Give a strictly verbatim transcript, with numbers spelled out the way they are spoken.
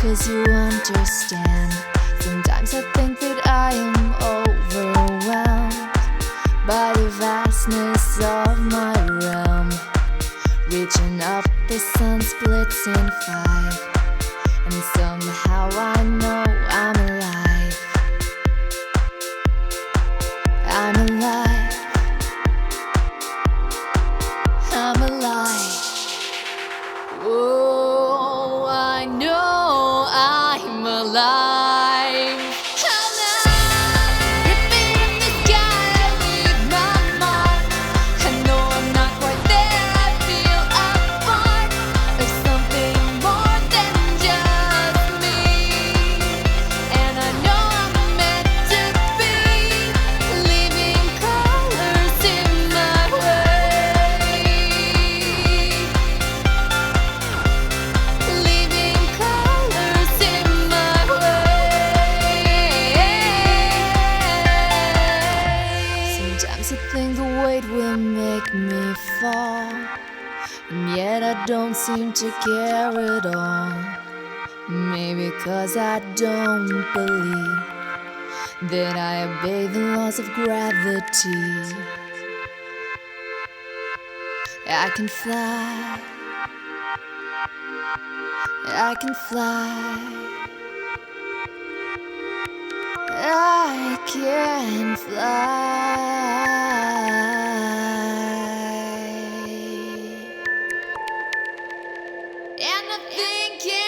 'cause you understand. Sometimes I think that I am overwhelmed by the vastness of my realm. Reaching up, the sun splits in five, and somehow I know I'm alive. I'm alive. I'm alive. Oh, I know I'm alive. I'm alive. Ripping up the sky, I leave my mark. I know I'm not quite there, I feel a part of something more than just me. And I know I'm meant to be, leaving colors in my way. Leaving colors in my way. Sometimes I think the weight will make me fall, and yet I don't seem to care at all. Maybe 'cause I don't believe that I obey the laws of gravity. I can fly, I can fly, I can fly. And I think